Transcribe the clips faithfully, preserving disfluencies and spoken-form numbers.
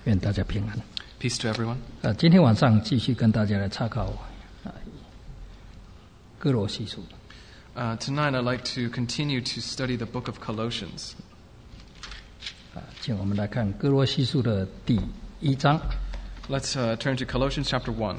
愿大家平安。 Peace to everyone. 呃，今天晚上继续跟大家来查考啊哥罗西书。 Uh, tonight I'd like to continue to study the book of Colossians. 啊，请我们来看哥罗西书的第一章。 Let's uh, turn to Colossians chapter one.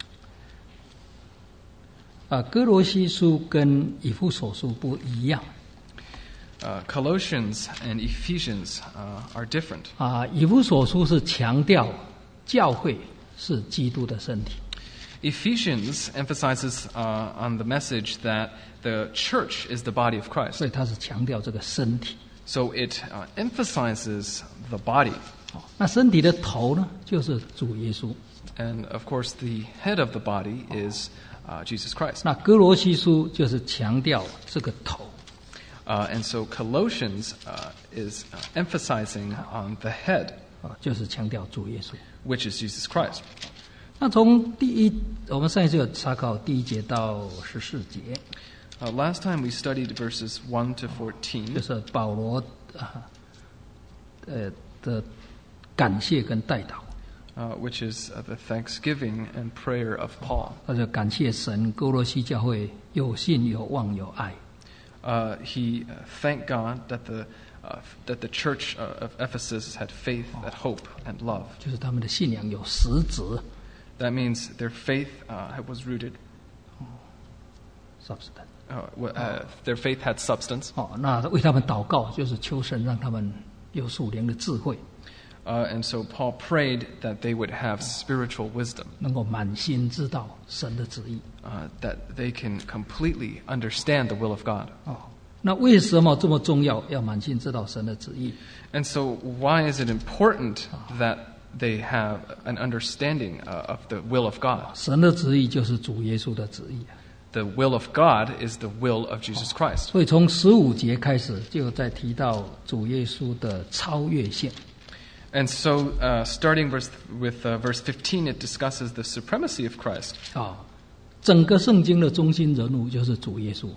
啊，哥罗西书跟以弗所书不一样。 Uh, Colossians and Ephesians uh, are different. 啊，以弗所书是强调教会是基督的身体。 Ephesians emphasizes uh, on the message that the church is the body of Christ. 所以它是强调这个身体。 So it uh, emphasizes the body. 好，那身体的头呢，就是主耶稣。 And of course, the head of the body is uh, Jesus Christ. 那哥罗西书就是强调这个头。 Uh, and so Colossians uh, is uh, emphasizing on the head, 啊，就是强调主耶稣。 which is Jesus Christ. 那从第一，我们上一次有查考第一节到十四节， Uh, last time we studied verses one to 就 fourteen, 是保罗啊，呃的感谢跟代祷。 uh, which is uh, the thanksgiving and prayer of Paul. 他就感谢神，哥罗西教会有信、有望、有爱。 Uh, he uh, thanked God that the uh, that the church uh, of Ephesus had faith, had hope, and love. 就是他们的信仰有实质 That means their faith uh, was rooted. substance。 Uh, w- uh, their faith had substance. 哦，那为他们祷告，就是求神让他们有属灵的智慧， Uh, and so Paul prayed that they would have spiritual wisdom, 能够满心知道神的旨意。 uh, that they can completely understand the will of God. 哦，那为什么这么重要？要满心知道神的旨意？ And so, why is it important that they have an understanding uh, of the will of God? 神的旨意就是主耶稣的旨意。 The will of God is the will of Jesus Christ. 所以从十五节开始，就在提到主耶稣的超越性。 And so, uh, starting verse, with uh, verse fifteen, it discusses the supremacy of Christ. 啊，整个圣经的中心人物就是主耶稣。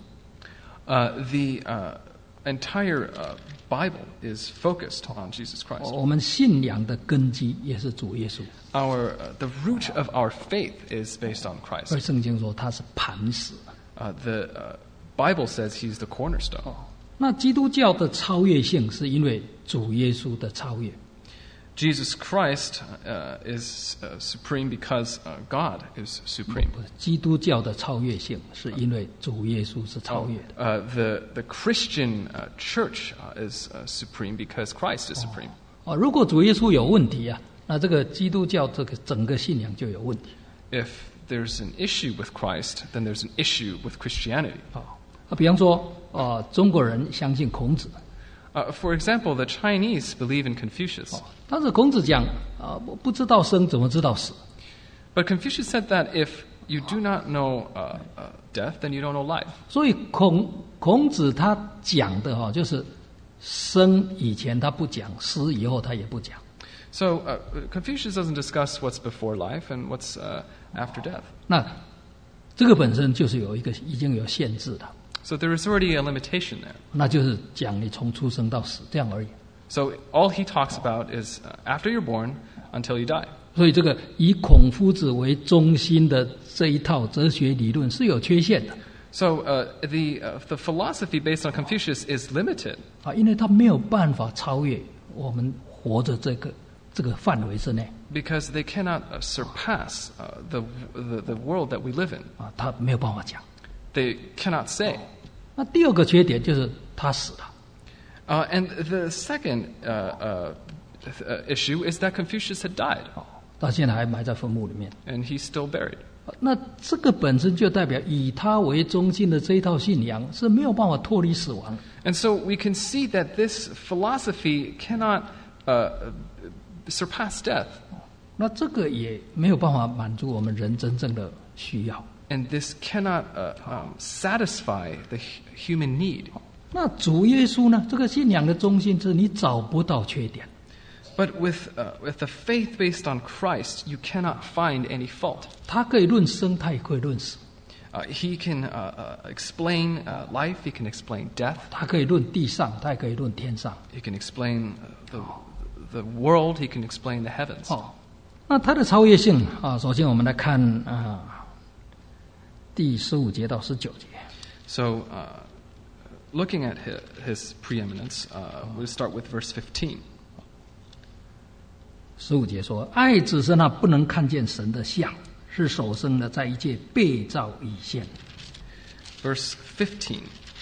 Uh, the uh, entire uh, Bible is focused on Jesus Christ. 我们信仰的根基也是主耶稣， Our uh, the root of our faith is based on 而 Christ. 圣经说他是磐石。 Uh, the uh, Bible says He's the cornerstone. 那基督教的超越性是因为主耶稣的超越。 Jesus Christ uh, is uh, supreme because uh, God is supreme. 不是基督教的超越性是因为主耶稣是超越的。 Uh, the the Christian uh, church uh, is uh, supreme because Christ is supreme. 哦，如果主耶稣有问题啊，那这个基督教这个整个信仰就有问题。 If there's an issue with Christ, then there's an issue with Christianity. 啊，啊，比方说，呃，中国人相信孔子， Uh, for example, the Chinese believe in Confucius, 但是孔子讲啊，不不知道生怎么知道死？ but Confucius said that if you do not know uh, uh, death, then you don't know life. 所以孔孔子他讲的哈、就是生以前他不讲，死以后他也不讲。 So uh, Confucius doesn't discuss what's before life and what's uh, after death. 那这个本身就是有一个已经有限制的， So there is already a limitation there. 那就是讲你从出生到死这样而已。 So all he talks about is uh, after you're born until you die. 所以这个以孔夫子为中心的这一套哲学理论是有缺陷的 So uh, the uh, the philosophy based on Confucius is limited 啊，因为他没有办法超越我们活着这个这个范围之内 because they cannot uh, surpass uh, the, the the world that we live in. 啊，他没有办法讲。 They cannot say. 那第二个缺点就是他死了。 Uh, and the second uh, uh, uh, issue is that Confucius had died, 哦，到现在还埋在坟墓里面。 and he's still buried. 那这个本身就代表以他为中心的这一套信仰是没有办法脱离死亡。 And so we can see that this philosophy cannot uh, surpass death, 那这个也没有办法满足我们人真正的需要。 and this cannot uh, um, satisfy the hu- human need. 那主耶稣呢？这个信仰的中心是你找不到缺点。 But with uh, with the faith based on Christ, you cannot find any fault. 他可以论生，他也可以论死； Uh, he can uh, uh, explain uh, life. He can explain death. 他可以论地上，他也可以论天上。 He can explain uh, the the world, he can explain the heavens. 哦，那它的超越性啊，首先我们来看啊，第十五节到十九节。 So, uh, looking at his, his preeminence, uh, we'll start with verse fifteen. 十五节说：“爱只是那不能看见神的像，是首生的，在一切被造以先。” Verse fifteen.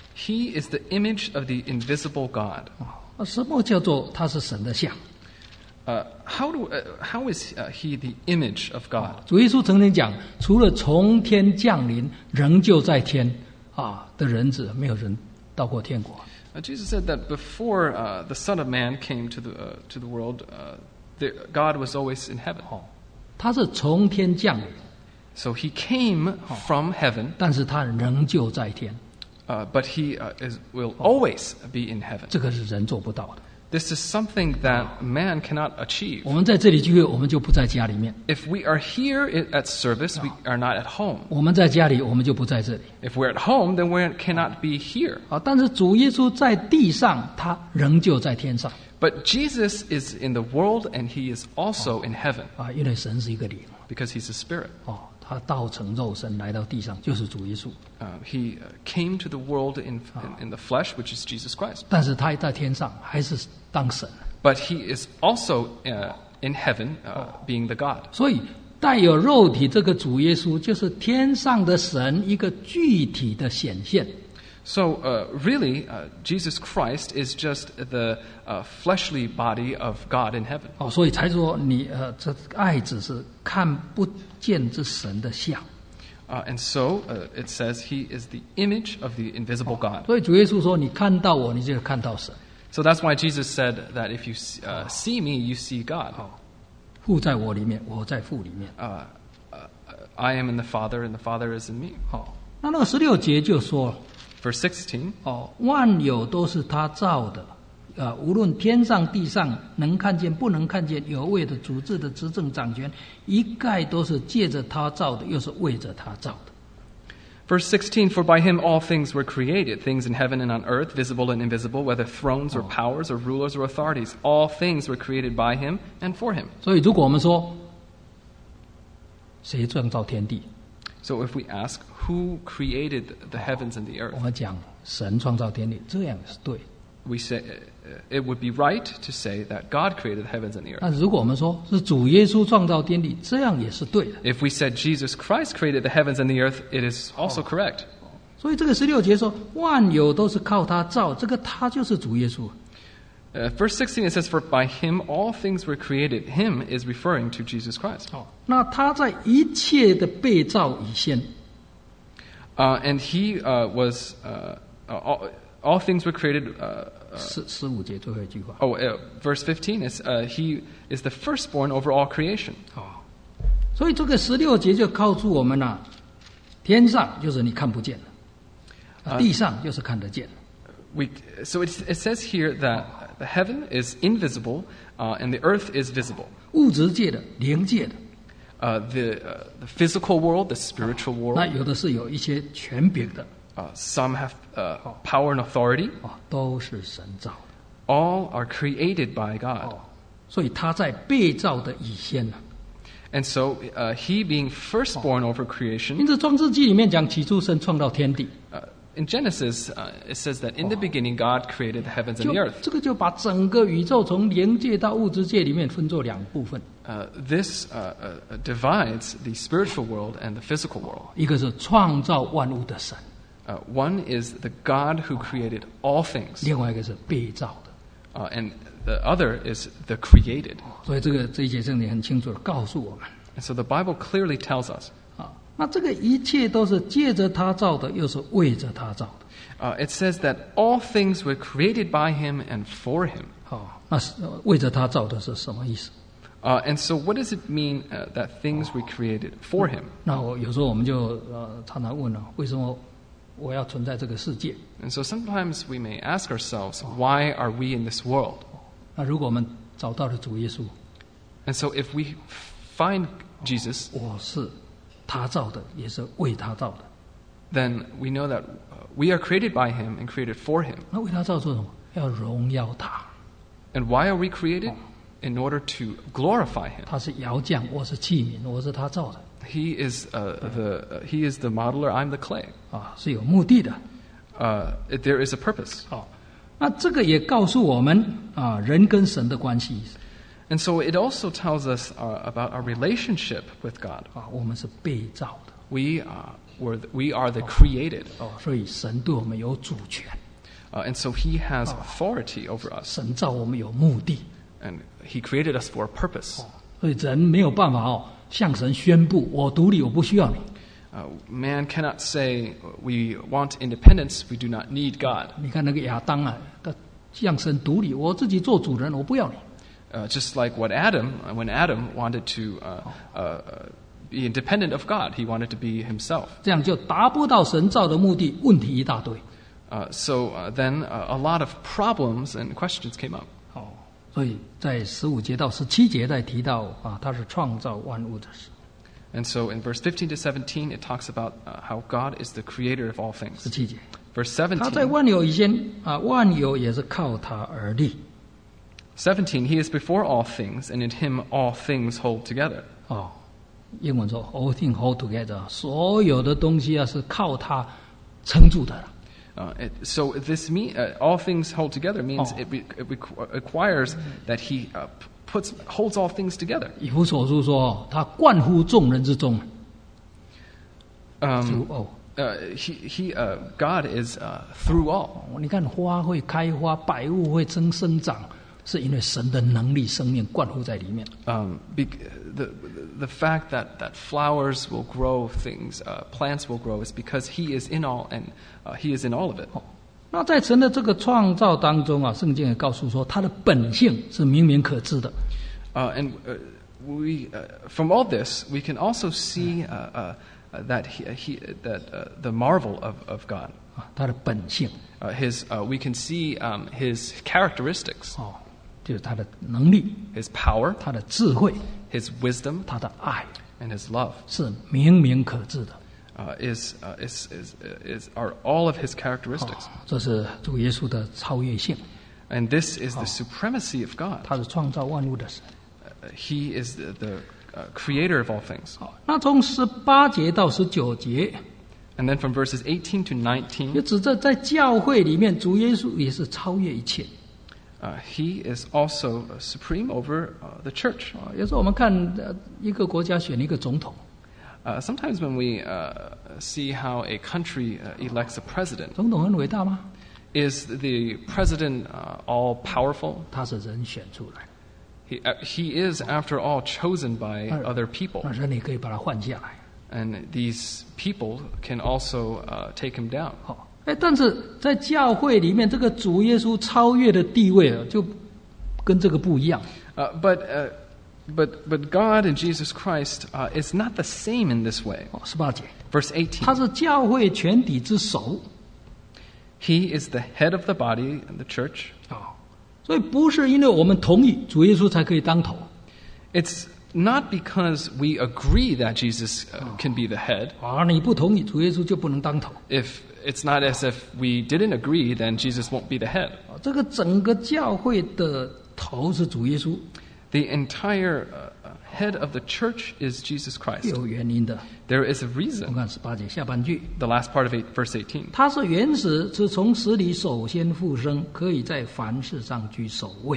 He is the image of the invisible God. 啊，什么叫做他是神的像？ Uh, how, do, uh, how is uh, he the image of God? 主耶稣曾经讲，除了从天降临，仍旧在天啊的人子，没有人到过天国。 Uh, Jesus said that before uh, the Son of Man came to the, uh, to the world, uh, the, God was always in heaven. 哦，他是从天降临， So he came from heaven, 但是他仍旧在天， uh, but he uh, is, will always be in heaven. 这个是人做不到的。 This is something that man cannot achieve. 我们在这里聚会，我们就不在家里面； If we are here i- at service, we are not at home. 我们在家里，我们就不在这里。 If we're at home, then we cannot be here. 啊，但是主耶稣在地上，他仍旧在天上 But Jesus is in the world and he is also in heaven 啊，因为神是一个灵 because he's a spirit. 哦，他道成肉身来到地上，就是主耶稣。 Uh, he uh, came to the world in, in, in the flesh, which is Jesus Christ. 但是他在天上还是当神， But he is also uh, in heaven, uh, being the God. 所以带有肉体这个主耶稣，就是天上的神一个具体的显现。 So uh, really, uh, Jesus Christ is just the uh, fleshly body of God in heaven. 哦，所以才说你呃，这爱只是看不见之神的像。 Uh, and so uh, it says he is the image of the invisible God. 所以主耶稣说：“你看到我，你就看到神。 So that's why Jesus said that if you uh, see me, you see God. 父在我里面，我在父里面。 Uh, uh, I am in the Father, and the Father is in me. ” 好，那那个十六节就说了。 Verse sixteen. 哦，万有都是他造的，啊，无论天上地上，能看见不能看见，有位的、主治的、执政掌权，一概都是借着他造的，又是为着他造的。 Verse sixteen, for by him all things were created, things in heaven and on earth, visible and invisible, whether thrones or powers or rulers or authorities. All things were created by him and for him. 所以，如果我们说谁创造天地， So if we ask, who created the heavens and the 我 earth? 们讲神创造天地，这样是对。 We say uh, it would be right to say that God created the heavens and the earth. 但是如果我们说是主耶稣创造天地，这样也是对的。 If we said Jesus Christ created the heavens and the earth, it is also correct. 所以这个十六节说万有都是靠他造，这个他就是主耶稣。 Uh, verse sixteen, it says, for by him all things were created. Him is referring to Jesus Christ. 哦，那他在一切的被造以先。 Uh, and he uh, was, uh, uh, all, all things were created. Uh, uh, 十十五节最后一句话。 oh, uh, verse fifteen is, uh, he is the firstborn over all creation. 哦，所以这个十六节就告诉我们了、天上就是你看不见的，啊地上就是看得见的。 We, so it, it says here that the heaven is invisible uh, and the earth is visible. 物质界的、灵界的， Uh, the, uh, the physical world, the spiritual 那 world, 有的是有一些权柄的， uh, some have uh, power and authority. 啊，都是神造的。 All are created by God. 哦，所以他在被造的以先呢、 And so uh, he being firstborn over creation, 因此创世纪里面讲起初神创造天地， uh, in Genesis, uh, it says that in the beginning God created the heavens and 就 the earth. 这个就把整个宇宙从灵界到物质界里面分作两部分， Uh, this uh, uh, divides the spiritual world and the physical world. 一个是创造万物的神， Uh, one is the God who created all things, 另外一个是被造的。 uh, and the other is the created. 所以这个这一节圣经很清楚的告诉我们 And so the Bible clearly tells us 啊，那这个一切都是借着他造的，又是为着他造的。 Uh, it says that all things were created by him and for him. 好，那是呃为着他造的是什么意思？ Uh, and so what does it mean uh, that things were created for him? 那我有时候我们就呃常常问了、为什么我要存在这个世界？ And so sometimes we may ask ourselves, why are we in this world? 那如果我们找到了主耶稣， And so if we find Jesus, 我是他造的，也是为他造的。 then we know that uh, we are created by him and created for him. 那为他造做什么？要荣耀他。 And why are we created? in order to glorify him. 他是窑匠，我是器皿，我是他造的 He is uh, the uh, he is the modeler. I'm the clay. 啊，是有目的的。 Uh, there is a purpose. 好，那这个也告诉我们啊，人跟神的关系 And so it also tells us uh, about our relationship with God. 啊，我们是被造的 We are we're the, we are the created, 哦，所以神对我们有主权， uh, and so He has authority over us, 神造我们有目的， and He created us for a purpose. 所以人没有办法哦向神宣布我独立，我不需要你。 Uh, man cannot say we want independence. We do not need God. 你看那个亚当啊，他向神独立，我自己做主人，我不要你。 Uh, just like what Adam, when Adam wanted to uh, uh, uh, be independent of God, he wanted to be himself. 这样就达不到神造的目的，问题一大堆。 Uh, so uh, then uh, a lot of problems and questions came up. 哦，所以在十五节到十七节在提到啊，他是创造万物的神。 And so in verse fifteen to seventeen, it talks about uh, how God is the creator of all 十 things. 七节， Verse 他在 seventeen, 万有以前啊，万有也是靠他而立。 seventeen, he is before all things, and in him all things hold together. 哦，英文说 all things hold together， 所有的东西啊是靠他撑住的了。 Uh, it, so this mean, uh, all things hold together means Oh. it, re- it requ- requires that he uh, p- puts holds all things together. 以弗所书说，他冠乎众人之中。 Um, 主哦， uh, he, he, uh, God is uh, through all. 你看花会开花，百物会生生长，是因为神的能力、生命灌乎在里面。 Um, be, the, the fact that, that flowers will grow, things, uh, plants will grow, is because he is in all, and uh, he is in all of it. 那在神的这个创造当中啊，圣经也告诉说，他的本性是明明可知的。 Uh, and uh, we, uh, from all this, we can also see uh, uh, that he, he, that uh, the marvel of, of God. 啊，他的本性 Uh, his, uh, we can see um, his characteristics, 哦，就是他的能力、 his power, 他的智慧、 his wisdom, 他的爱， and his love. 是明明可知的。 Uh, is, uh, is, is, is, are all of his 哦 characteristics. 这是主耶稣的超越性， And this is the supremacy of God. 他是创造万物的神。 Uh, he is the, the uh, creator of all things. 好，那从十八节到十九节， And then from verses eighteen to 就 nineteen, 指着在教会里面，主耶稣也是超越一切。 uh, he is also uh, supreme over uh, the church. 啊，有时候我们看呃一个国家选一个总统， Uh, sometimes when we uh, see how a country uh, elects a president, 总统很伟大吗？ is the president uh, all powerful? 他是人选出来， He, uh, he is, after all, chosen by other people. 那人也可以把他换下来。 And these people can also uh, take him down. 好，哎，但是在教会里面，这个主耶稣超越的地位啊，就跟这个不一样。 Uh, but, uh, but, but God and Jesus Christ uh, is not the same in this way. 哦，十八节， Verse eighteen, 他是教会全体之首。 he is the head of the body in the church. 啊，所以不是因为我们同意主耶稣才可以当头 It's not because we agree that Jesus uh, can be the head. 啊，你不同意主耶稣就不能当头 If it's not as if we didn't agree, then Jesus won't be the head. 啊。这个整个教会的头是主耶稣， The entire uh, uh, head of the church is Jesus Christ. 有原因的。 There is a 我们 reason. 看十八节下半句， The last part of eight, verse eighteen. 他是原始，是从死里首先复生，可以在凡事上居首位。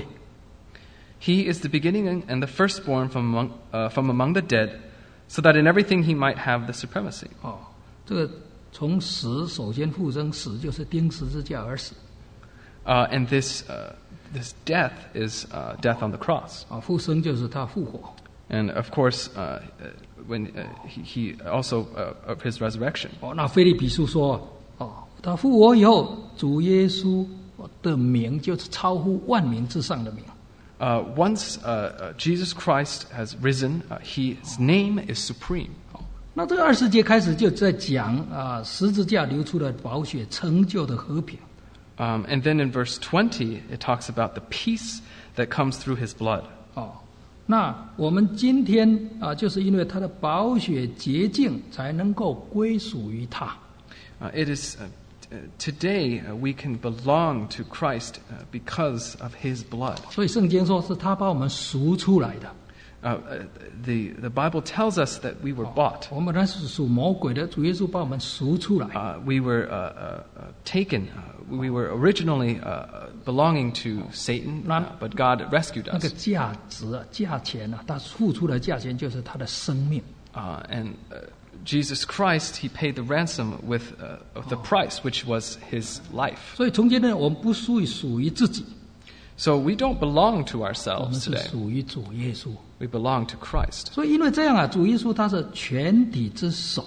He is the beginning and the firstborn from among, uh, from among the dead, so that in everything he might have the supremacy. 哦，这个从死首先复生，死就是钉十字架而死 Uh, and this, uh, this death is uh, death on the cross. 啊，复生就是他复活。 And of course, uh, uh, when uh, he, he also uh, of his resurrection. 哦，那腓立比书说，哦，他复活以后，主耶稣的名就是超乎万名之上的名。 Uh, once uh, uh, Jesus Christ has risen, uh, he, his name is supreme. 那这个二十节开始就在讲啊，十字架流出的宝血成就的和平。 Um, and then in verse twenty, it talks about the peace that comes through his blood. 哦，那我们今天啊，就是因为他的宝血洁净，才能够归属于他。 Uh, it is uh, today uh, we can belong to Christ uh, because of His blood. 所以圣经说是他把我们赎出来的。 Uh, uh, the the Bible tells us that we were bought. 我们本来是属魔鬼的，主耶稣把我们赎出来。 Uh, we were uh, uh, uh, taken. Uh, we were originally uh, belonging to Satan, uh, but God rescued 那个 us. 价值啊，价钱啊，他付出的价钱就是他的生命。 Uh, and uh, Jesus Christ, He paid the ransom with uh, of the price, which was His life. 所以从今天我们不属于属于自己， So we don't belong to 我们 ourselves 是 today. 属于主耶稣。 We belong to Christ. 所以因为这样啊，主耶稣他是全体之首，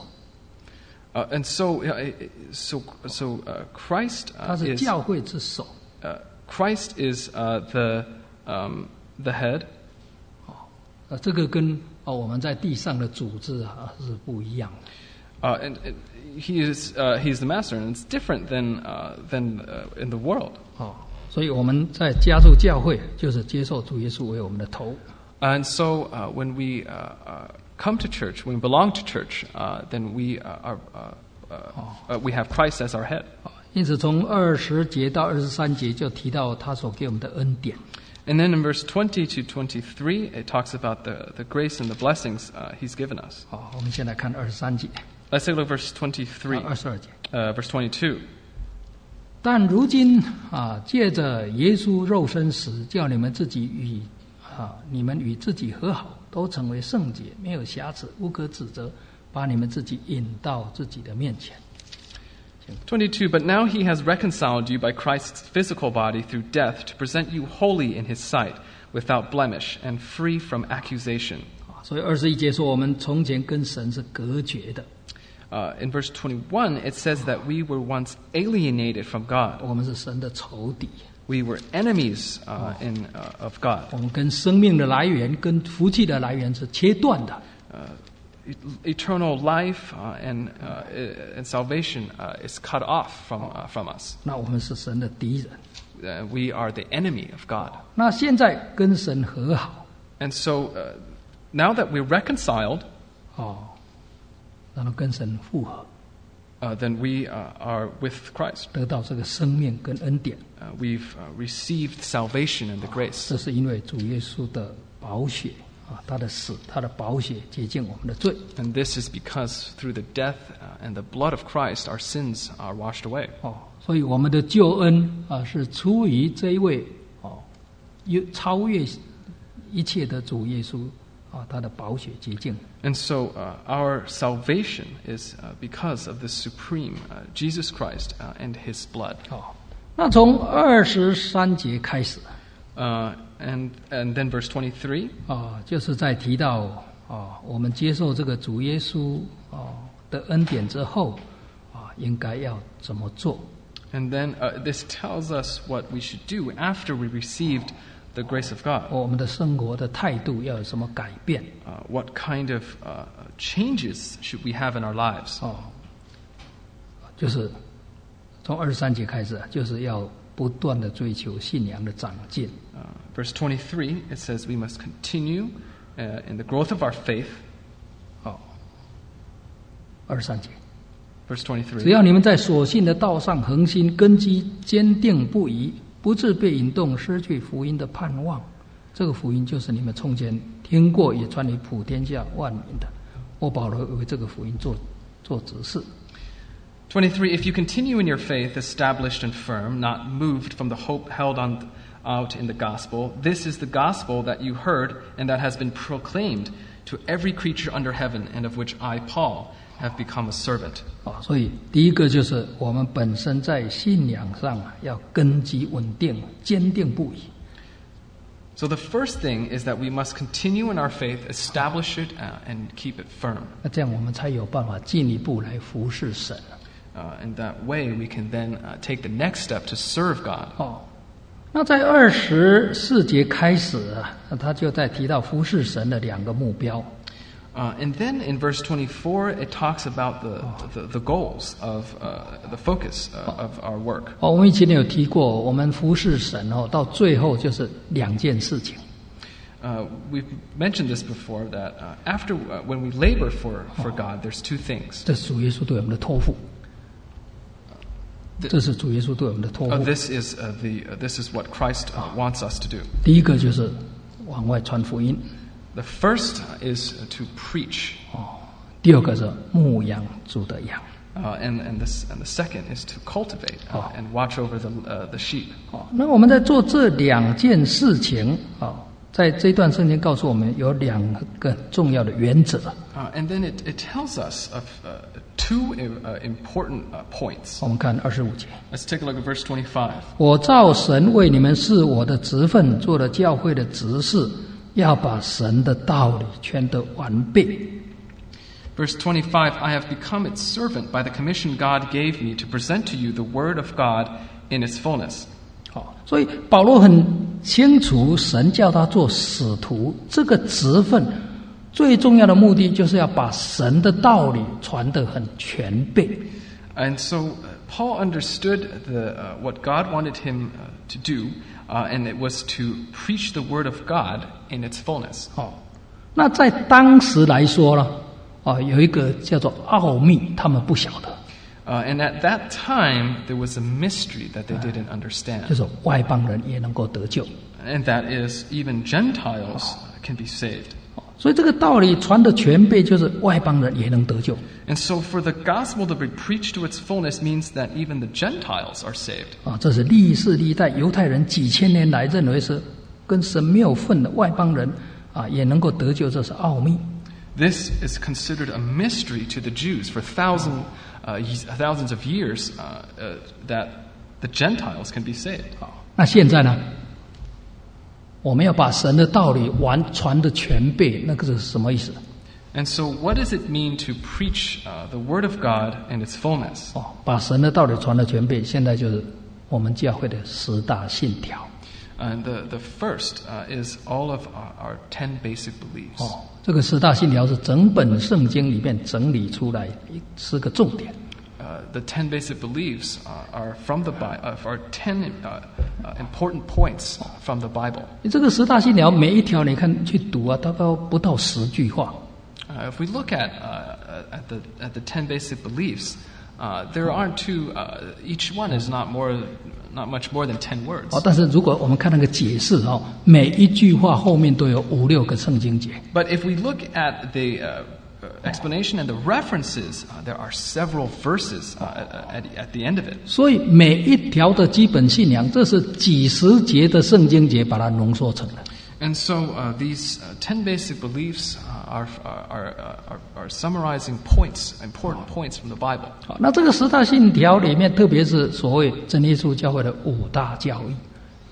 Uh, and so, uh, so, so uh, Christ 他 uh, 是 is 教会之首。 uh, Christ is uh, the um, the head. 呃，这个跟哦我们在地上的组织啊是不一样的。 Uh, and, and he is uh, he's the master, and it's different than uh, than uh, in the world. 哦，所以我们在加入教会，就是接受主耶稣为我们的头。 And so, uh, when we uh, uh, come to church, when we belong to church, uh, then we uh, are uh, uh, uh, we have Christ as our head. 因此，从二十节到二十三节就提到他所给我们的恩典。 And then in verse twenty to twenty-three, it talks about the, the grace and the blessings uh, He's given us. 好，我们先来看二十三节， Let's take a look at verse twenty-three, 二十二节。 uh, verse twenty-two. 但如今啊，借着耶稣肉身死，叫你们自己与啊，你们与自己和好，都成为圣洁，没有瑕疵，无可指责，把你们自己引到自己的面前。 twenty-two, but now He has reconciled you by Christ's physical body through death to present you holy in His sight, without blemish and free from accusation. 啊，所以二十一节说，我们从前跟神是隔绝的， Uh, in verse twenty-one, it says that we were once alienated from God. 我们是神的仇敌， We were enemies uh, in, uh, of God. 我们跟生命的来源、跟福气的来源是切断的。 Uh, e- eternal life uh, and, uh, and salvation uh, is cut off from, uh, from us. 那我们是神的敌人。 Uh, we are the enemy of God. 那现在跟神和好， And so uh, now that we're reconciled, 哦，然后跟神复合， uh, then we uh, are with Christ. 得到这个生命跟恩典。 Uh, we've uh, received salvation and the grace. 这是因为主耶稣的宝血啊，他的死，他的宝血洁净我们的罪。 And this is because through the death uh, and the blood of Christ, our sins are washed away. 哦，所以我们的救恩啊，是出于这一位哦，有超越一切的主耶稣啊，他的宝血洁净。 And so uh, our salvation is uh, because of the supreme uh, Jesus Christ uh, and His blood. 哦，那从二十三节开始 Uh, and, and then verse twenty-three, 啊，就是在提到啊，我们接受这个主耶稣啊的恩典之后啊，应该要怎么做？ and then uh, this tells us what we should do after we received the grace of God. 我们的生活的态度要有什么改变？ Uh, what kind of uh, changes should we have in our lives? 哦，就是从二十三节开始啊，就是要不断的追求信仰的长进。 Uh, verse twenty-three, it says we must continue uh, in the growth of our faith. 哦，二十三节， Verse 只 twenty-three. 要你们在所信的道上恒心，根基坚定不移，不致被引动，失去福音的盼望。这个福音就是你们从前听过，也传于普天下万民的。我保罗为这个福音做做指示。 twenty-three, if you continue in your faith, established and firm, not moved from the hope held on out in the gospel, this is the gospel that you heard and that has been proclaimed to every creature under heaven, and of which I, Paul, have become a servant. 啊，所以第一个就是我们本身在信仰上啊，要根基稳定、坚定不移。 So the first thing is that we must continue in our faith, establish it, uh, and keep it firm. 那这样我们才有办法进一步来服侍神。 Uh, in that way, we can then uh, take the next step to serve God. 哦，那在二十四节开始啊，那他就在提到服侍神的两个目标。 Uh, and then in verse twenty-four, it talks about the, the, the goals of uh, the focus uh, of our work. 哦，我们以前有提过，我们服侍神哦，到最后就是两件事情。 Uh, we've mentioned this before that uh, after uh, when we labor for, for God, there's two things. 这是主耶稣对我们的托付。 这是主耶稣对我们的托 Uh, 付。 this is uh, the uh, this is what Christ uh, wants us to do. 第一个就是往外传福音， The first is uh, to preach, 第二个是牧养主的羊。 uh, and and this and the second is to cultivate uh, Oh. and watch over the uh, the sheep. 哦，那我们在做这两件事情啊、哦，在这段圣经告诉我们有两个重要的原则。 Uh, and then it, it tells us of uh, two uh, important uh, points. 我们看二十五节， Let's take a look at verse twenty-five. 我照神为你们是我的职分，做了教会的执事，要把神的道理全得完备。 Verse twenty-five, I have become its servant by the commission God gave me to present to you the word of God in its fullness. 好，所以保罗很清楚，神叫他做使徒，这个职分最重要的目的就是要把神的道理传得很全备。 And so uh, Paul understood the, uh, what God wanted him uh, to do, uh, and it was to preach the word of God in its fullness. 哦，那在当时来说呢，啊，有一个叫做奥秘，他们不晓得， Uh, and at that time, there was a mystery that they didn't 就 understand. 是外邦人也能够得救。 And that is, even Gentiles can be saved. 所以这个道理传的全备，就是外邦人也能得救。 And so for the gospel to be preached to its fullness means that even the Gentiles are saved. 啊，这是历世历代犹太人几千年来认为是跟神没有份的外邦人啊，也能够得救，这是奥秘。 This is considered a mystery to the Jews for thousand, uh, ye- thousands of years uh, uh, that the Gentiles can be saved. 那现在呢，我们要把神的道理完传的全备，那个是什么意思？ And so, what does it mean to preach uh, the Word of God in its fullness? 哦，把神的道理传的全备，现在就是我们教会的十大信条。 And the, the first uh, is all of our, our ten basic beliefs. 哦，这个十大信条是整本圣经里面整理出来十个重点。 Uh, the ten basic beliefs uh, are from the Bible, uh, are ten uh, uh, important points from the Bible. 这个十大信条每一条你看去读啊，大概不到十句话。 Uh, if we look at uh, at the at the ten basic beliefs, uh, there aren't two. Uh, each one is not more, not much more than ten words. 哦，但是如果我们看那个解释哦，每一句话后面都有五六个圣经节。 But if we look at the uh, explanation and the references, uh, there are several verses uh, at, at the end of it. 所以每一条的基本信仰，这是几十节的圣经节把它浓缩成的。 And so uh, these uh, ten basic beliefs uh, are, are, are, are summarizing points, important points from the Bible. 好，那这个十大信条里面，特别是所谓真耶稣教会的五大教义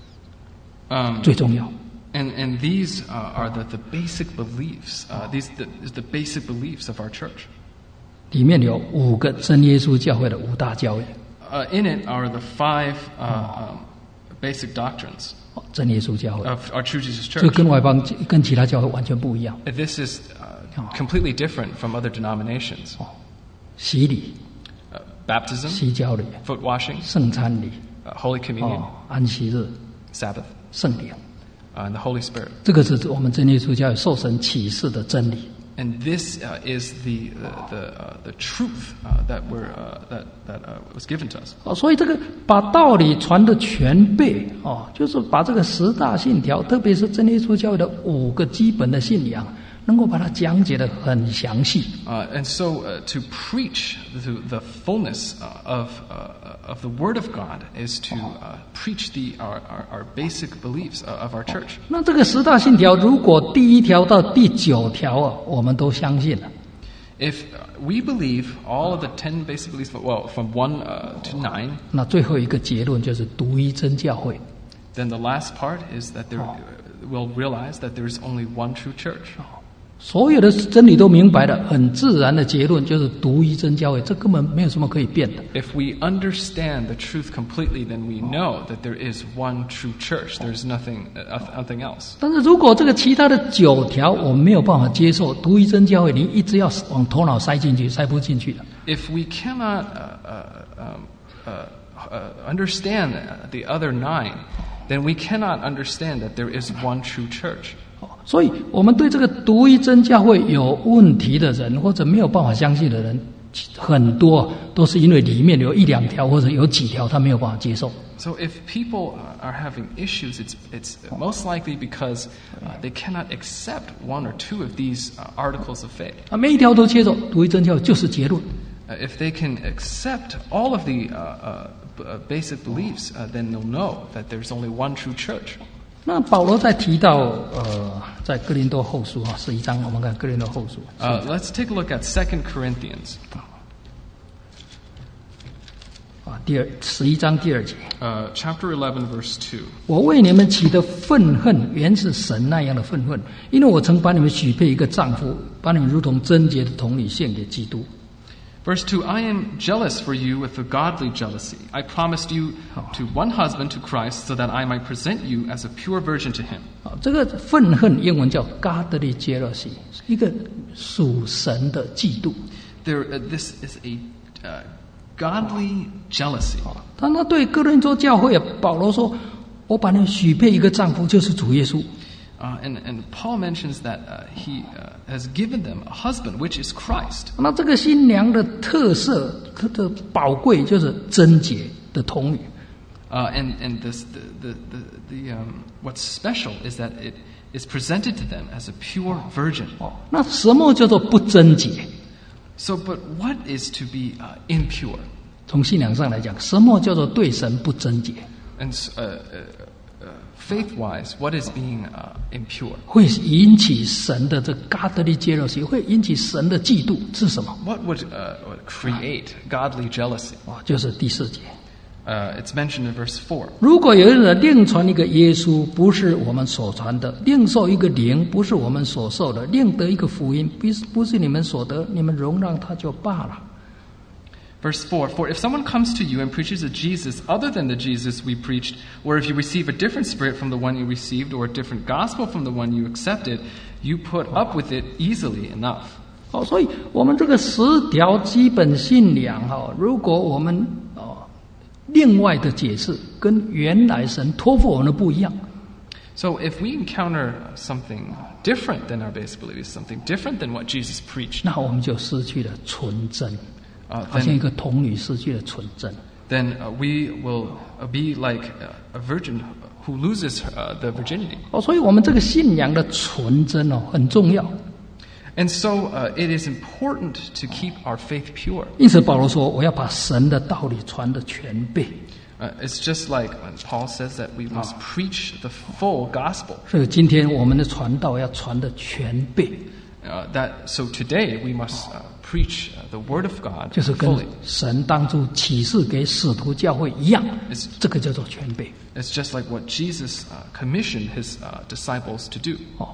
Um, 最重要。 and, and these uh, are the, the basic beliefs. Uh, these the, is the basic beliefs of our church. 里面有五个真耶稣教会的五大教义。 Uh, in it are the five uh, um, basic doctrines 哦，真耶稣教会， of our true Jesus 这 church. 跟外邦跟其他教会完全不一样。 This is uh, completely different from other denominations. 哦，洗礼、 Uh, baptism, 洗脚礼、 foot washing, 圣餐礼、 uh, Holy Communion, 哦，安息日、 Sabbath, 圣灵， uh, and the Holy Spirit. 这个是我们真耶稣教会受神启示的真理。 And this uh, is the the the, uh, the truth uh, that we're uh, that that uh, was given to us. 哦，所以这个把道理传的全备哦，就是把这个十大信条，特别是真耶稣教会的五个基本的信仰，能够把它讲解的很详细。 Uh, and so, uh, to preach the, the fullness uh, of uh, of the Word of God is to uh, preach the our, our, our basic beliefs uh, of our church. 那这个十大信条，如果第一条到第九条啊，我们都相信了， If uh, we believe all of the ten basic beliefs, well, from one uh, to nine, 那最后一个结论就是独一真教会。 then the last part is that there, we'll realize that there is only one true church. 所有的真理都明白了，很自然的结论就是独一真教会，这根本没有什么可以变的。 If we understand the truth completely, then we know that there is one true church. There's nothing, uh, nothing else. 但是如果这个其他的九条我们没有办法接受，独一真教会你一直要往头脑塞进去，塞不进去的。 If we cannot uh, uh, um, uh, uh, understand the other nine, then we cannot understand that there is one true church. 所以，我们对这个独一真教会有问题的人，或者没有办法相信的人， 很多都是因为里面有一两条或者有几条他没有办法接受。 So if people are having issues, it's, it's most likely because uh, they cannot accept one or two of these uh, articles of faith. 啊，每一条都接受，独一真教就是结论。 Uh, if they can accept all of the uh, uh, basic beliefs, uh, then they'll know that there's only one true church. 那保罗在提到呃，在哥林多后书啊，十一章，我们看哥林多后书。 Uh, let's take a look at Second Corinthians. 啊，第二十一章第二节。 Uh, chapter eleven, verse two. 我为你们起的愤恨，原是神那样的愤恨，因为我曾把你们许配一个丈夫，把你们如同贞洁的童女献给基督。 Verse two, I am jealous for you with a godly jealousy. I promised you to one husband, to Christ, so that I might present you as a pure virgin to him. 啊，这个愤恨英文叫 godly jealousy， 一个属神的嫉妒。 There, uh, this is a uh, godly jealousy. 他那对哥林多教会，保罗说：“我把你们许配一个丈夫，就是主耶稣。” Uh, and, and Paul mentions that uh, he uh, has given them a husband, which is Christ. 那这个新娘的特色，它的宝贵就是贞洁的童女。 Uh, and and this, the, the, the, the, um, what's special is that it is presented to them as a pure virgin. 哦，那什么叫做不贞洁？ So, but what is to be uh, impure? 从信仰上来讲，什么叫做对神不贞洁？ And uh, uh, faith-wise, what is being uh, impure? 会引起神的这 godly jealousy， 会引起神的嫉妒是什么？ What would, uh, would create godly jealousy? 哦，就是第四节。 Uh, it's mentioned in verse four. 如果有人另传一个耶稣，不是我们所传的；另受一个灵，不是我们所受的；另得一个福音，不是不是你们所得，你们容让他就罢了。 Verse four, for if someone comes to you and preaches a Jesus other than the Jesus we preached, or if you receive a different spirit from the one you received, or a different gospel from the one you accepted, you put up with it easily enough. 哦，所以我们这个十条基本信仰哈，如果我们哦另外的解释跟原来神托付我们的不一样， So if we encounter something different than our basic beliefs, something different than what Jesus preached, 那我们就失去了纯真， uh, 好像一 then, 个童女失去了纯真。 then uh, we will uh, be like a, a virgin who loses uh, the virginity. 哦，所以我们这个信仰的纯真哦很重要。 And so uh, it is important to keep our faith pure. 因此保罗说：“我要把神的道理传得全备。” Uh, it's just like when Paul says that we must preach the full gospel. 所以今天我们的传道要传得全备， Uh, that so today we must uh, preach uh, the word of God 就是跟 fully. 神当初启示给使徒教会一样，这个叫做全备。 It's just like what Jesus uh, commissioned his uh, disciples to do. 哦，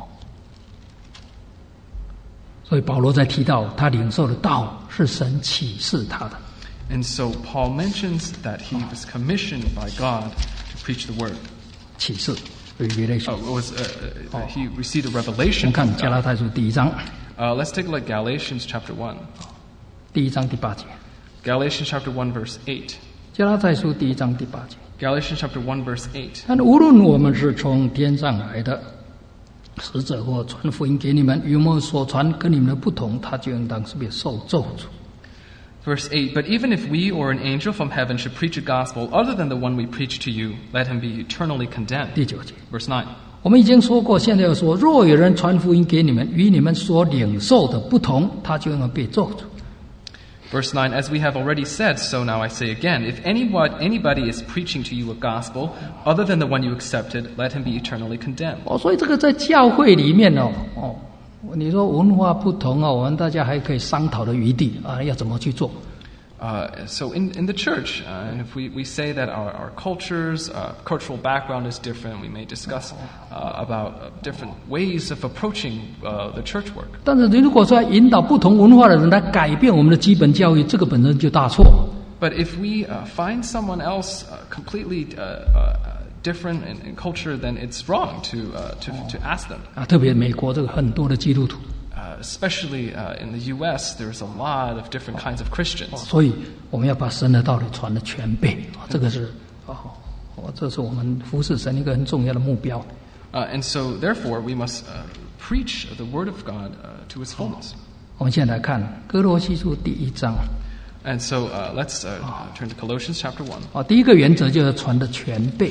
所以保罗在提到他领受的道是神启示他的。 And so Paul mentions that he was commissioned by God to preach the word. 启示 revelation。 Oh, it was uh, uh, he received a 我 revelation 们看 from 加拉 God. 太书第一章， Uh, let's take a look at Galatians chapter one. 第一章第八节。 Galatians chapter one verse eight. 加拉太书第一章第八节。 Galatians chapter one verse eight. 但无论我们是从天上来的使者或传福音给你们，与我们所传跟你们的不同，他就应当是被受咒诅。 Verse eight, but even if we or an angel from heaven should preach a gospel other than the one we preach to you, let him be eternally condemned. 第九节， Verse nine, 我们已经说过，现在又说，若有人传福音给你们，与你们所领受的不同，他就应该被咒诅。 verse nine, as we have already said, so now I say again, if anyone, anybody is preaching to you a gospel other than the one you accepted, let him be eternally condemned. 哦，所以这个在教会里面哦，哦，你说文化不同哦，我们大家还可以商讨的余地啊，要怎么去做？ Uh, so in, in the church, uh, and if we, we say that our, our cultures, uh, cultural background is different, we may discuss uh, about uh, different ways of approaching uh, the church work. 但是你如果说要引导不同文化的人来改变我们的基本教育，这个本身就大错。 But if we uh, find someone else uh, completely uh, uh, different in, in culture, then it's wrong to, uh, to, to ask them. 啊，特别美国这个很多的基督徒， Uh, especially uh, in the U S, there's a lot of different kinds of 哦 Christians. 所以我们要把神的道理传得全备啊，这个是哦，哦，这是我们服侍神一个很重要的目标。 Uh, and so, therefore, we must uh, preach the Word of God uh, to its fullness. 我们现在来看哥罗西书第一章。 And so uh, let's uh, turn to Colossians chapter one. 哦，第一个原则就是传的全备。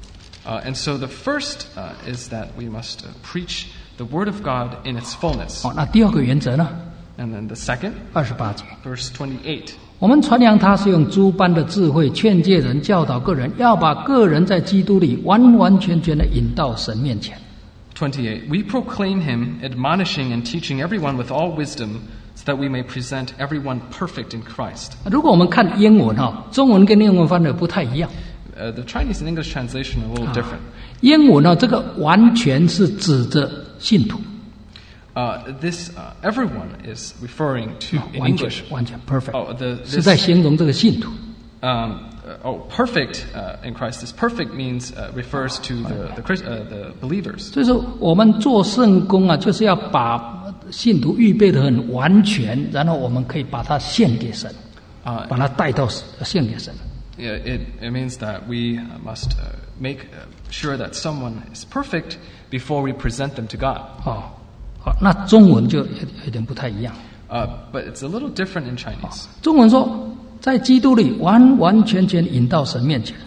Uh, and so the first uh, is that we must uh, preach the Word of God in its fullness. 哦，那第二个原则呢？ And then the second, 二十八节， verse twenty-eight. 我们传扬他是用诸般的智慧劝诫人、教导个人，要把个人在基督里完完全全的引到神面前。 twenty-eight. We proclaim him, admonishing and teaching everyone with all wisdom, so that we may present everyone perfect in Christ. 如果我们看英文哈，中文跟英文翻的不太一样。 Uh, the Chinese and English translation are a little different. 英文呢，这个完全是指着信徒。 Uh, this uh, everyone is referring to in 完全 English. 完全 perfect，、 Oh, the 是在 this 形容这个信徒。 um, uh, oh perfect uh, in Christ. This perfect means uh, refers to the the, Chris- uh, the believers. 所以说，我们做圣工啊，就是要把信徒预备得很完全，然后我们可以把它献给神， Uh, 把它带到献给神。 Yeah, it, it means that we uh, must uh, make uh, sure that someone is perfect before we present them to God. 哦，好，那中文就有有点不太一样。 Uh, but it's a little different in Chinese. 中文说，在基督里完完全全引到神面前。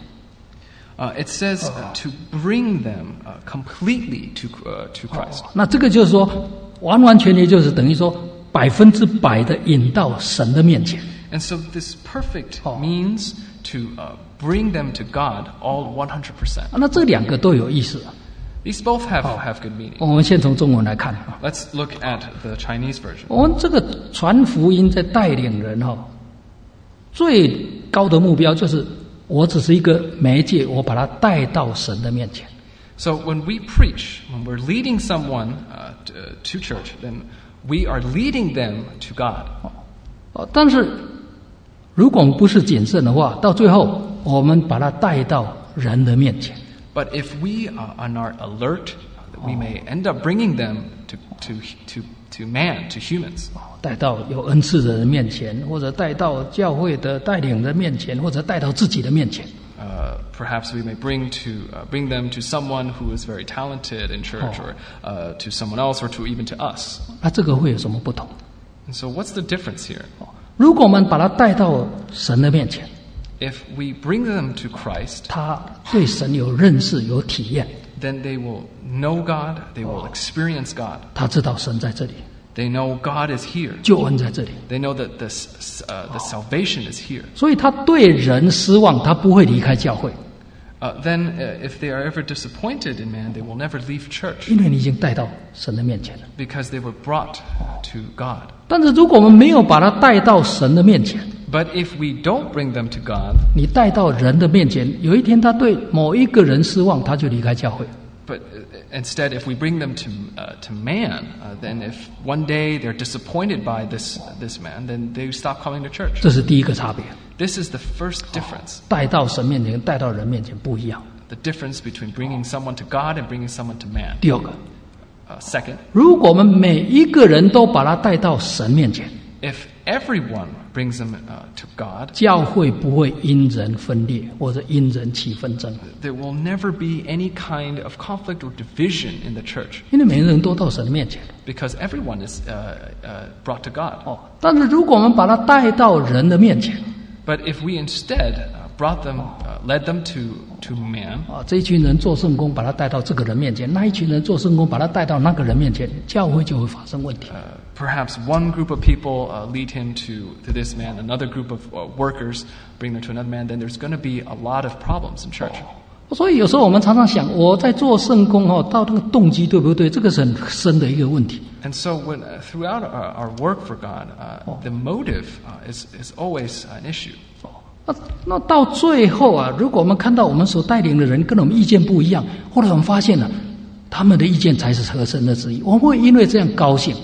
Uh, it says uh, to bring them uh, completely to uh, to Christ. 那这个就是说，完完全全就是等于说百分之百的引到神的面前。 And so this perfect Oh. means to uh, bring them to God all one hundred percent. 那这两个都有意思。 These both have, Oh. have good meaning. 我们先从中文来看啊， Let's look at the Chinese version. 我们这个传福音在带领人哈，最高的目标就是我只是一个媒介，我把它带到神的面前。 So when we preach, when we're leading someone uh, to, to church, then we are leading them to God. 哦，但是如果我们不是谨慎的话，到最后我们把它带到人的面前。 But if we are on our alert, we may end up bringing them to, to, to, to man, to humans. 带到有恩赐的人面前，或者带到教会的带领人面前，或者带到自己的面前。 Uh, perhaps we may bring to uh, bring them to someone who is very talented in church, or uh, to someone else, or to even to us. 那这个会有什么不同？ And so, what's the difference here? 如果我们把它带到神的面前， If we bring them to Christ, 他对神有认识、有体验， then they will know God, they will experience God. 他知道神在这里， They know God is here. 救恩在这里， They know that this, uh, the salvation is here. 所以他对人失望，他不会离开教会， Uh, then, uh, if they are ever disappointed in man, they will never leave church 因为你已经带到神的面前了。 because they were brought to God. 但是如果我们没有把他带到神的面前， But if we don't bring them to God, 你带到人的面前，有一天他对某一个人失望，他就离开教会。 but uh, instead, if we bring them to uh, to man, uh, then if one day they're disappointed by this this man, then they stop coming to church. 这是第一个差别。 This is the first difference. 带到神面前，带到人面前不一样。 The difference between bringing someone to God and bringing someone to man. 第二个， Uh, second, 如果我们每一个人都把他带到神面前， if everyone brings them uh, to God, 教会不会因人分裂或者因人起纷争， there will never be any kind of conflict or division in the church 因为每个人都到神的面前。 because everyone is uh, uh, brought to God. 哦，但是如果我们把他带到人的面前， But if we instead uh, brought them, uh, led them to, to man, 啊，这一群人做圣工，把他带到这个人面前；那一群人做圣工，把他带到那个人面前，教会就会发生问题。 uh, perhaps one group of people uh, lead him to, to this man, another group of uh, workers bring them to another man, then there's going to be a lot of problems in church. 所以有时候我们常常想，我在做圣工哦，到那个动机对不对？这个是很深的一个问题。 And so when, uh, throughout our, our work for God, uh, the motive uh, is, is always an issue. 那那到最后啊，如果我们看到我们所带领的人跟我们意见不一样，后来我们发现了他们的意见才是合神的旨意，我们会因为这样高兴。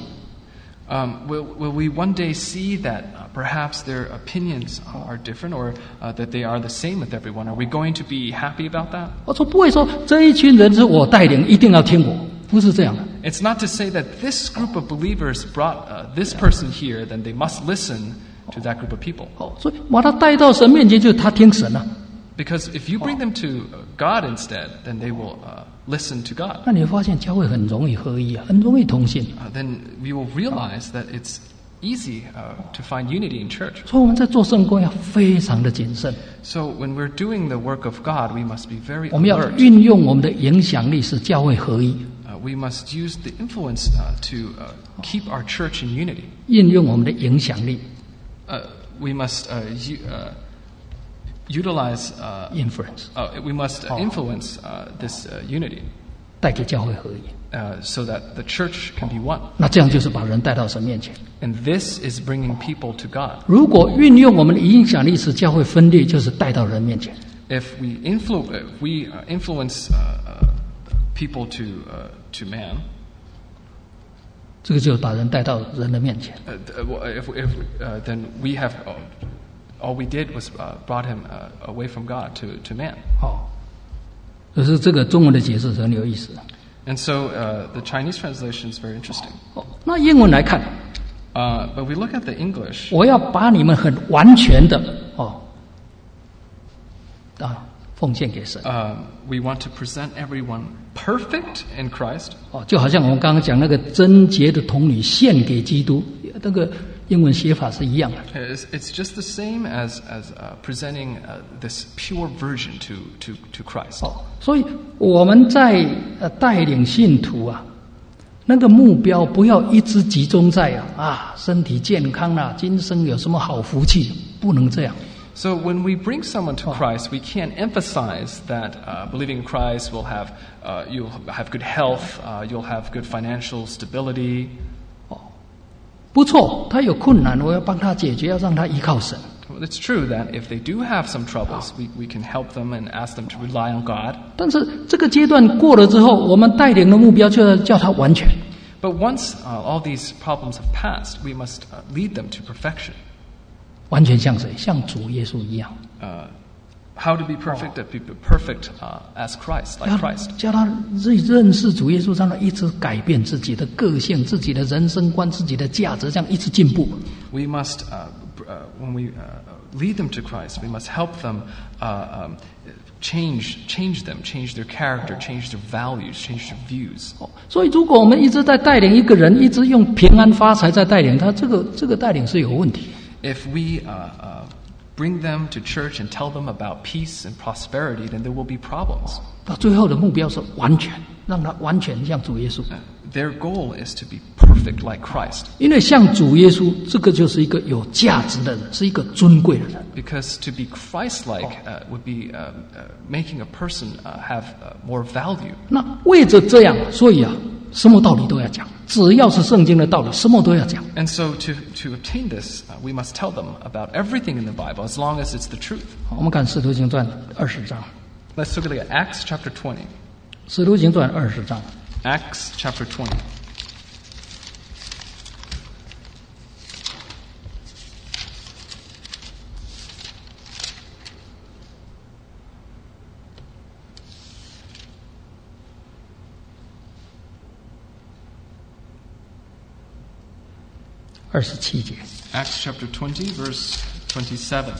Um, will, will we one day see that uh, perhaps their opinions are different or uh, that they are the same with everyone? Are we going to be happy about that? 我说不会说这一群人是我带领，一定要听我，不是这样的。 It's not to say that this group of believers brought uh, this person here, then they must listen to that group of people. 哦，所以把他带到神面前，就是他听神啊。 Because if you bring them to uh, God instead, then they will uh, listen to God. 那你会发现教会很容易合一啊，很容易同心。 Uh, then we will realize that it's easy uh, to find unity in church. 所以我们在做圣工要非常的谨慎， So when we're doing the work of God, we must be very 我们要 alert. 运用我们的影响力，使教会合一， Uh, we must use the influence uh, to uh, keep our church in unity. 运用我们的影响力 Uh, we must uh, u- uh, utilize. Uh, influence uh, we must uh, influence uh, this uh, unity 带给教会合一， uh, so that the church can be one. 那这样就是把人带到神面前。 And this is bringing people to God. 如果运用我们的影响力使教会分裂，就是带到人面前。 If we influ- if we uh, influence uh, uh, people to uh, to man, 这个就是把人带到人的面前。 uh, th- uh, if, if uh, then we have uh, all we did was uh, brought him uh, away from God to to man. 好，可是这个中文的解释很有意思。 And so uh, the Chinese translation is very interesting. 哦，那英文来看， Uh, but we look at the English. 我要把你们很完全的哦啊奉献给神 Um, we want to present everyone perfect in Christ. 哦，就好像我们刚刚讲那个贞洁的童女献给基督，那个英文写法是一样的。 It's, it's just the same as as uh, presenting uh, this pure virgin to to to Christ. 哦，所以我们在呃带领信徒啊，那个目标不要一直集中在啊啊身体健康啦、今生有什么好福气，不能这样。 So when we bring someone to Christ, we can't emphasize that uh, believing in Christ will have uh, you'll have good health, uh, you'll have good financial stability. 不错，他有困难，我要帮他解决，要让他依靠神。 Well, it's true that if they do have some troubles, we, we can help them and ask them to rely on God. 但是这个阶段过了之后，我们带领的目标就要叫他完全。 But once uh, all these problems have passed, we must uh, lead them to perfection. 完全像谁？像主耶稣一样， Uh, how to be perfect? To be perfect uh, as Christ, like 要 Christ. 叫他认认识主耶稣，让他一直改变自己的个性、自己的人生观、自己的价值，这样一直进步。 We must, uh, br- uh, when we uh, lead them to Christ, we must help them uh, um, change, change them, change their character, change their values, change their views. 哦所以，如果我们一直在带领一个人，一直用平安发财在带领他，这个这个带领是有问题。 If we uh, uh, bring them to church and tell them about peace and prosperity, then there will be problems. 到最后的目标是完全，让他完全像主耶稣。 Uh, their goal is to be perfect like Christ. 因为像主耶稣，这个就是一个有价值的人，是一个尊贵的人。 Because to be Christ-like uh, would be uh, uh, making a person uh, have uh, more value. 那为着这样，所以啊，什么道理都要讲，只要是圣经的道理，什么都要讲。 And so to, to obtain this, uh, we must tell them about everything in the Bible as long as it's the truth. 好我们看《使徒行传》二十章， Let's look at Acts chapter twenty. 《使徒行传》二十章， Acts chapter twenty. 二十七节。 Acts chapter twenty, verse twenty-seven.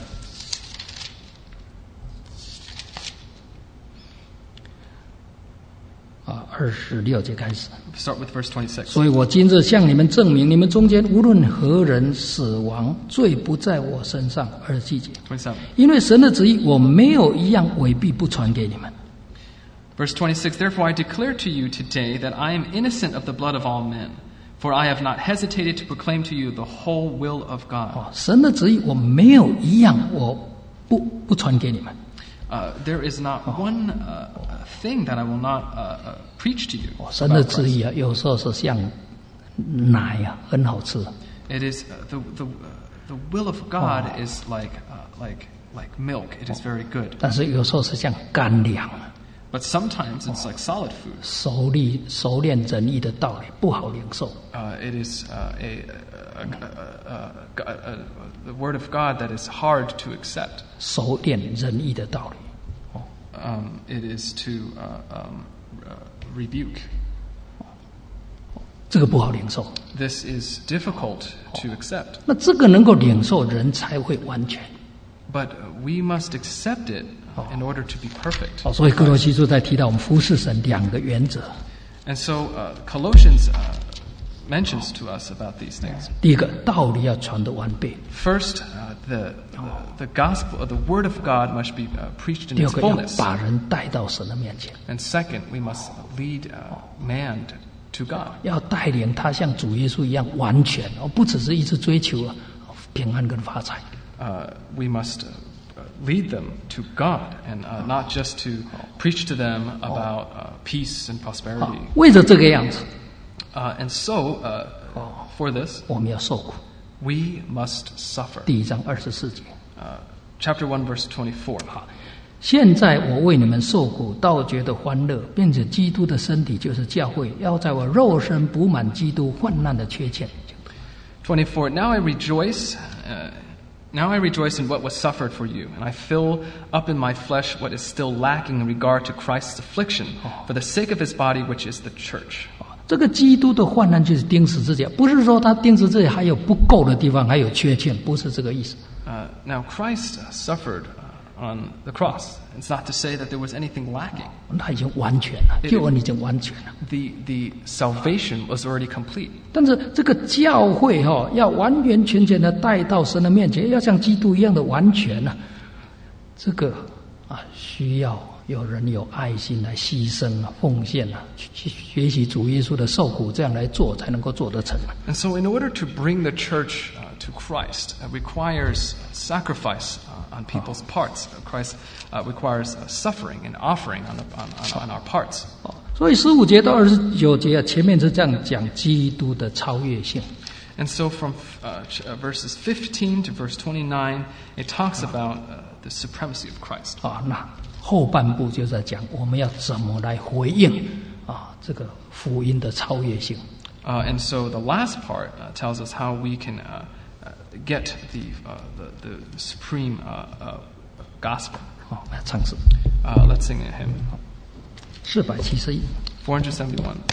啊，二十六节开始。 Start with verse twenty-six. 所以我今日向你们证明，你们中间无论何人死亡，罪不在我身上。二十七节， twenty-seven. 因为神的旨意，我没有一样违避不传给你们。 Verse twenty-six, Therefore I declare to you today that I am innocent of the blood of all men, for I have not hesitated to proclaim to you the whole will of God. 哦，神的旨意，我没有一样我不不传给你们。 Uh, there is not one uh, thing that I will not uh, uh, preach to you 哦，神的 about 旨 Christ. 意啊，有时候是像奶啊，很好吃。 It is uh, the the uh, the will of God is like uh, like like milk. It is very good, 但是有时候是像干粮， but sometimes it's like solid food. 熟练熟练仁义的道理不好领受。 Uh, it is uh, a, a, a, a, a, a, a the word of God that is hard to accept. 熟练仁义的道理， Um, it is to uh, um, uh, rebuke. 这个不好领受。 This is difficult to accept, 那这个能够领受，人才会完全。 but uh, we must accept it in order to be perfect. 哦，所以哥罗西书在提到我们服侍神两个原则。 And so uh, Colossians uh, mentions to us about these things. 第一个，道理要传得完备； First, uh, the, the the gospel, the word of God must be uh, preached in 第二 its 个，要 fullness. 把人带到神的面前， And second, we must lead uh, man to God. 要带领他像主耶稣一样完全，而不只是一直追求啊平安跟发财。 Uh, we must uh, lead them to God, and uh, not just to preach to them about uh, peace and 啊 prosperity. 为着这个样子， Uh, and so, uh, for this, 我们要受苦。 we must suffer. 第一章二十四节。 Uh, chapter one, verse twenty-four. 现在我为你们受苦，倒觉得欢乐，并且基督的身体就是教会，要在我肉身补满基督患难的缺欠。 twenty-four. Now I rejoice. Uh, now I rejoice in what was suffered for you, and I fill up in my flesh what is still lacking in regard to Christ's affliction, for the sake of his body, which is the church. 这个基督的患难就是钉十字架，不是说他钉十字架还有不够的地方，还有缺欠，不是这个意思。 Uh, now Christ uh, suffered uh, on the cross. It's not to say that there was anything lacking. 他已经完全了，救恩已经完全了。 The the salvation was already complete. 但是这个教会哈、哦，要完完全全的带到神的面前，要像基督一样的完全呢、啊，这个啊需要有人有爱心来牺牲啊、奉献啊，去学习主耶稣的受苦，这样来做才能够做得成。 And so, in order to bring the church uh, to Christ, it requires sacrifice uh, on people's parts. Christ uh, requires uh, suffering and offering on, the, on, on, on our parts. 哦，所以十五节到二十九节啊，前面是这样讲基督的超越性。 And so, from uh, ch- uh, verses fifteen to verse twenty-nine, it talks about uh, the supremacy of Christ. 啊，那后半部就在讲我们要怎么来回应啊这个福音的超越性。 Uh, and so, the last part uh, tells us how we can uh, uh, get the, uh, the, the supreme uh, uh, gospel. 好，来唱诗 Uh, let's sing a hymn. 四百七十一。 four seventy-one.